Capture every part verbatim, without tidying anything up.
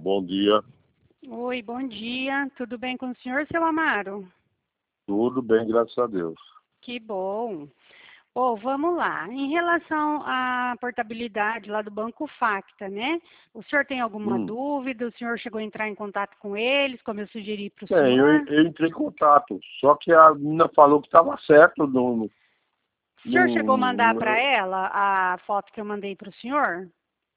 Bom dia. Oi, bom dia. Tudo bem com o senhor, seu Amaro? Tudo bem, graças a Deus. Que bom. Bom, vamos lá. Em relação à portabilidade lá do Banco Facta, né? O senhor tem alguma Hum. dúvida? O senhor chegou a entrar em contato com eles, como eu sugeri para o Bem, eu, senhor? eu entrei em contato, só que a menina falou que estava certo no, no, O senhor chegou a mandar no- para ela a foto que eu mandei para o senhor?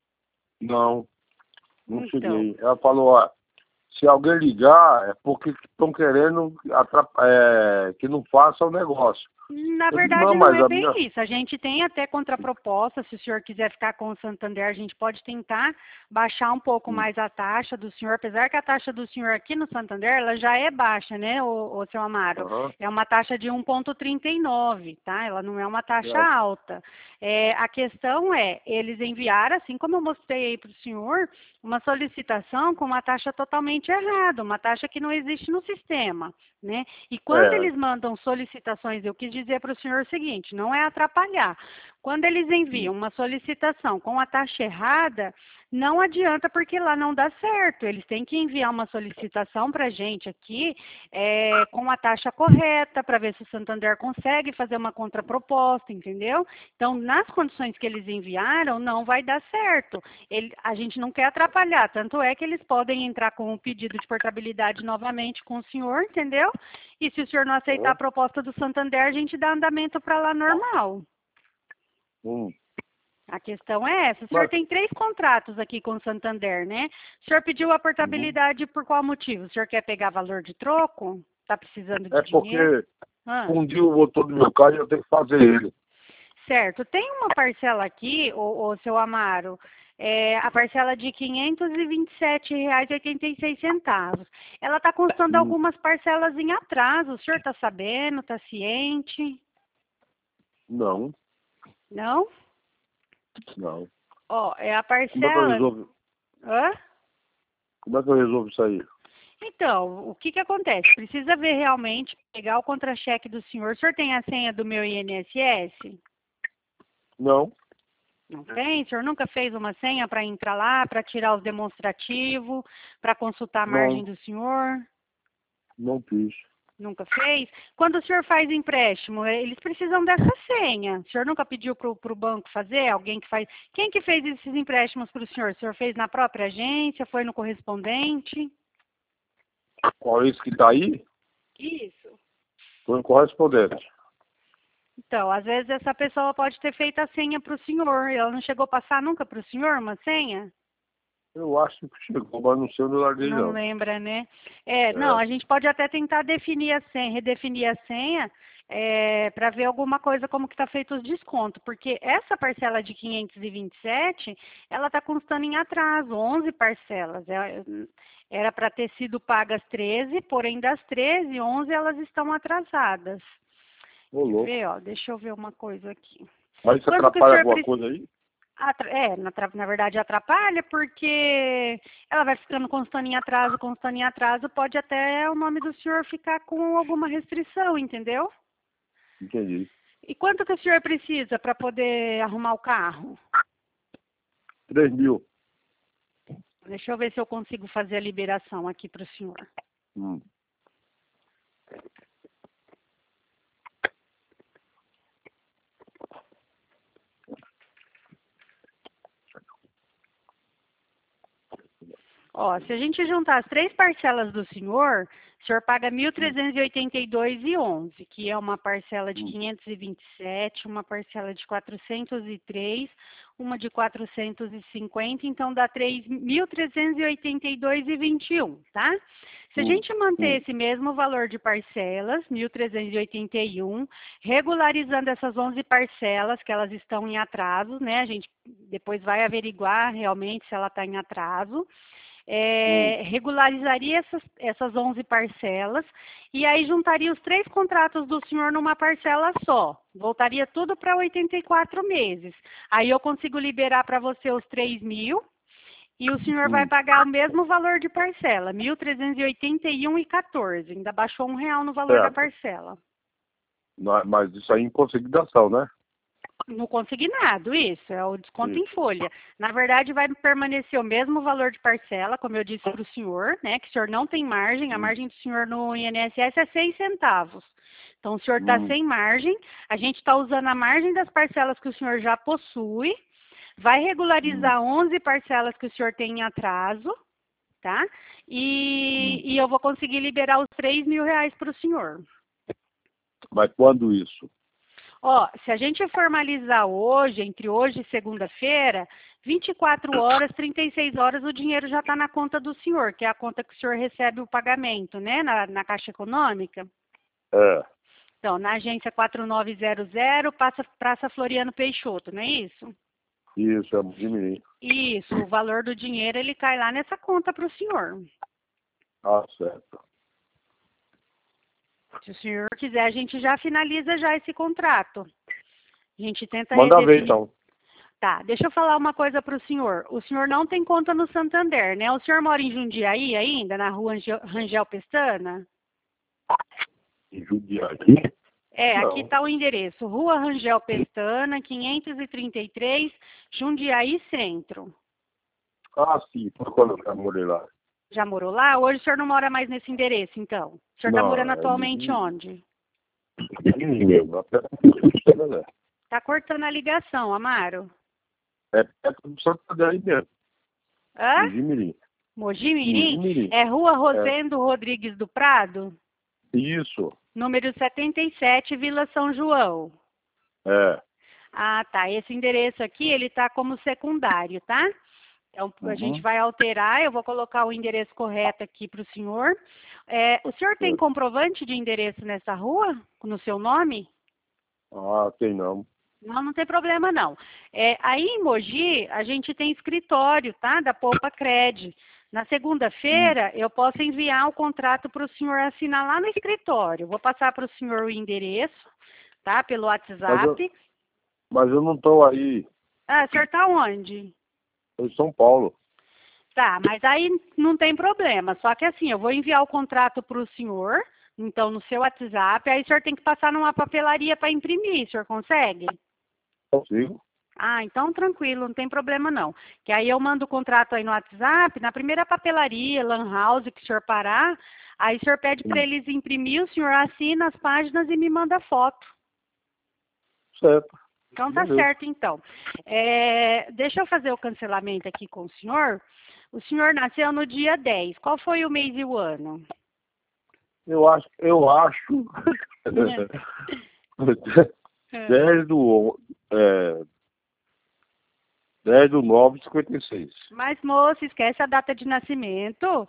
Não, não Então, cheguei. Ela falou, ó, se alguém ligar é porque estão querendo atrap- é, que não faça o negócio. na Eu digo, verdade, não, não mas é a bem minha... isso. A gente tem até contraproposta. Se o senhor quiser ficar com o Santander, a gente pode tentar baixar um pouco Hum. mais a taxa do senhor, apesar que a taxa do senhor aqui no Santander, ela já é baixa, né, o, o seu Amaro? Aham, É uma taxa de um vírgula trinta e nove, tá? Ela não é uma taxa certo. alta. É, a questão é, eles enviaram, assim como eu mostrei aí para o senhor, uma solicitação com uma taxa totalmente errada, uma taxa que não existe no sistema, né? E quando É, eles mandam solicitações, eu quis dizer para o senhor o seguinte, não é atrapalhar. Quando eles enviam hum, uma solicitação com a taxa errada, não adianta porque lá não dá certo. Eles têm que enviar uma solicitação para a gente aqui é, com a taxa correta, para ver se o Santander consegue fazer uma contraproposta, entendeu? Então, nas condições que eles enviaram, não vai dar certo. Ele, a gente não quer atrapalhar, tanto é que eles podem entrar com um pedido de portabilidade novamente com o senhor, entendeu? E se o senhor não aceitar a aham, proposta do Santander, a gente dá andamento para lá normal. hum. A questão é essa. O senhor Mas, tem três contratos aqui com o Santander, né? O senhor pediu a uhum. portabilidade por qual motivo? O senhor quer pegar valor de troco? Está precisando de É dinheiro? porque Ah, fundiu o motor do meu carro e eu tenho que fazer ele. certo. Tem uma parcela aqui, o, seu Amaro, é, a parcela de quinhentos e vinte e sete reais e oitenta e seis centavos. Ela está constando Hum. algumas parcelas em atraso. O senhor está sabendo? Está ciente? Não, Não? não. Ó, é a Como é que eu parcela. resolvo, Hã? como é que eu resolvo isso aí? Então, o que que acontece? Precisa ver realmente, pegar o contra-cheque do senhor. O senhor tem a senha do meu I N S S? Não, Não tem? O senhor nunca fez uma senha para entrar lá, para tirar os demonstrativos, para consultar a margem não, do senhor? não fiz. Nunca fez? Quando o senhor faz empréstimo, eh, eles precisam dessa senha. O senhor nunca pediu para o banco fazer? Alguém que faz. Quem que fez esses empréstimos para o senhor? O senhor fez na própria agência? Foi no correspondente? Qual é esse que está aí? Isso. Foi um correspondente. Então, às vezes essa pessoa pode ter feito a senha para o senhor. Ela não chegou a passar nunca para o senhor uma senha? Eu acho que chegou, mas não sei onde eu larguei, Não não. lembra, né? É, não, É. a gente pode até tentar definir a senha, redefinir a senha, é, para ver alguma coisa como que está feito os descontos, porque essa parcela de quinhentos e vinte e sete, ela está constando em atraso, onze parcelas. É, era para ter sido pagas treze, porém das treze, onze elas estão atrasadas. Ô, Quer louco. ver, ó? Deixa eu ver uma coisa aqui. Mas isso Quanto que o atrapalha senhor alguma precisa? coisa aí? Atra- É, na, tra- na verdade atrapalha porque ela vai ficando constando em atraso, constando em atraso, pode até o nome do senhor ficar com alguma restrição, entendeu? Entendi. E quanto que o senhor precisa para poder arrumar o carro? Três mil. Deixa eu ver se eu consigo fazer a liberação aqui para o senhor. Hum. Ó, se a gente juntar as três parcelas do senhor, o senhor paga mil trezentos e oitenta e dois reais e onze, que é uma parcela de Hum. quinhentos e vinte e sete, uma parcela de quatrocentos e três, uma de quatrocentos e cinquenta, então dá mil trezentos e oitenta e dois reais e vinte e um, tá? Se a Hum. gente manter Hum. esse mesmo valor de parcelas, mil trezentos e oitenta e um, regularizando essas onze parcelas que elas estão em atraso, né? A gente depois vai averiguar realmente se ela está em atraso. Hum. É, regularizaria essas, essas onze parcelas e aí juntaria os três contratos do senhor numa parcela só. Voltaria tudo para oitenta e quatro meses. Aí eu consigo liberar para você os três mil e o senhor vai Hum. pagar o mesmo valor de parcela, mil trezentos e oitenta e um reais e quatorze. Ainda baixou um real no valor da Certo. parcela. Não, mas isso aí é em consolidação, né? No consignado, isso, é o desconto Isso. em folha. Na verdade, vai permanecer o mesmo valor de parcela, como eu disse para o senhor, né? Que o senhor não tem margem, a Hum. margem do senhor no I N S S é seis centavos. Então, o senhor está Hum. sem margem, a gente está usando a margem das parcelas que o senhor já possui, vai regularizar Hum. onze parcelas que o senhor tem em atraso, tá? E, Hum. e eu vou conseguir liberar os três mil reais para o senhor. Mas quando isso? Ó, se a gente formalizar hoje, entre hoje e segunda-feira, vinte e quatro horas, trinta e seis horas, o dinheiro já está na conta do senhor, que é a conta que o senhor recebe o pagamento, né, na, na Caixa Econômica. É. Então, na agência quatro nove zero zero, passa, Praça Floriano Peixoto, não é isso? Isso, é diminuir. Isso, o valor do dinheiro, ele cai lá nessa conta para o senhor. Ah, certo. Se o senhor quiser, a gente já finaliza já esse contrato. A gente tenta Manda ver, redefinir. então. Tá, deixa eu falar uma coisa para o senhor. O senhor não tem conta no Santander, né? O senhor mora em Jundiaí ainda, na rua Angel, Rangel Pestana? Em Jundiaí? É, Não. aqui está o endereço. Rua Rangel Pestana, quinhentos e trinta e três, Jundiaí Centro. Ah, sim, foi quando eu já morei lá. Já morou lá? Hoje o senhor não mora mais nesse endereço, então? O senhor está Não, morando é atualmente de- onde? de mesmo, até do Está cortando a ligação, Amaro. É perto do Santander aí mesmo, Hã? em Jimirim. Mogi Em Mirim? Jimirim. É Rua É. Rosendo Rodrigues do Prado? Isso, Número setenta e sete, Vila São João. é. Ah, tá. Esse endereço aqui, ele está como secundário, tá? Então, a gente Uhum. vai alterar, eu vou colocar o endereço correto aqui para o senhor. É, o senhor tem É. comprovante de endereço nessa rua, no seu nome? Ah, tem não. Não, não tem problema não. É, aí em Mogi, a gente tem escritório, tá? Da Poupa Cred. Na Hum. segunda-feira, eu posso enviar o contrato para o senhor assinar lá no escritório. Vou passar para o senhor o endereço, tá? Pelo Mas eu, WhatsApp. mas eu não estou aí. Ah, o senhor está onde? Estou em São Paulo. Tá, mas aí não tem problema. Só que assim, eu vou enviar o contrato para o senhor, então no seu WhatsApp, aí o senhor tem que passar numa papelaria para imprimir, o senhor consegue? Consigo? Ah, então tranquilo, não tem problema não. Que aí eu mando o contrato aí no WhatsApp, na primeira papelaria, lan house que o senhor parar, aí o senhor pede para Hum. eles imprimir, o senhor assina as páginas e me manda foto. Certo. Então tá Beleza. certo então. É, deixa eu fazer o cancelamento aqui com o senhor. O senhor nasceu no dia dez. Qual foi o mês e o ano? Eu acho, eu acho. dez do, é, dez do nove de cinquenta e seis. Mas, moço, esquece a data de nascimento.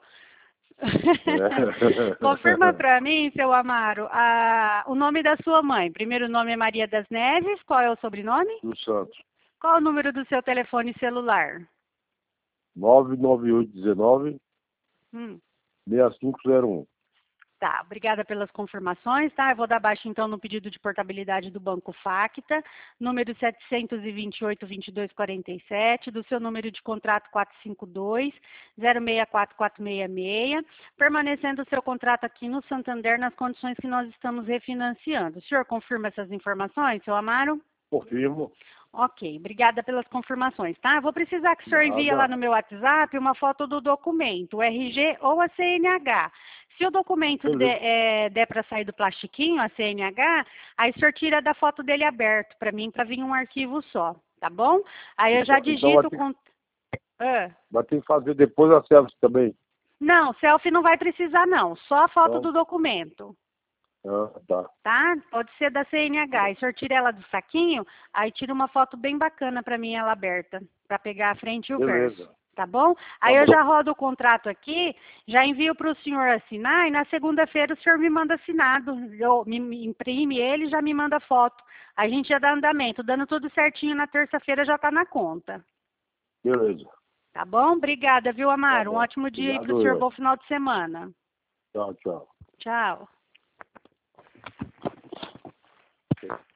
É. Confirma para mim, seu Amaro, a, o nome da sua mãe. Primeiro nome é Maria das Neves. Qual é o sobrenome? Do Santos. Qual é o número do seu telefone celular? nove nove oito um nove, Hum. seis cinco zero um. Tá, obrigada pelas confirmações, tá? Eu vou dar baixa então no pedido de portabilidade do Banco Facta, número setecentos e vinte e oito, vinte e dois quarenta e sete, do seu número de contrato quatro cinco dois, zero seis quatro quatro seis seis, permanecendo o seu contrato aqui no Santander nas condições que nós estamos refinanciando. O senhor confirma essas informações, seu Amaro? Confirmo. Ok, obrigada pelas confirmações, tá? Vou precisar que o senhor envie lá Nada. no meu WhatsApp uma foto do documento, o R G ou a C N H. Se o documento de, Beleza. é, der para sair do plastiquinho, a C N H, aí o senhor tira da foto dele aberto, para mim, para vir um arquivo só, tá bom? Aí eu já Então, então vai, digito ter, com... Ah. vai ter que fazer depois a selfie também. Não, selfie não vai precisar não, só a foto Então, do documento. ah, tá. Tá? Pode ser da C N H. E o senhor tira ela do saquinho, aí tira uma foto bem bacana para mim, ela aberta, para pegar a frente e o Beleza. verso. Tá bom? Aí eu já rodo o contrato aqui, já envio para o senhor assinar e na segunda-feira o senhor me manda assinado. Eu me, me imprime ele e já me manda foto. A gente já dá andamento. Dando tudo certinho na terça-feira já está na conta. Beleza. Tá bom? Obrigada, viu, Amaro? Tá Um bom. ótimo dia aí para o Obrigado senhor. eu. Bom final de semana. Tchau, tchau. Tchau.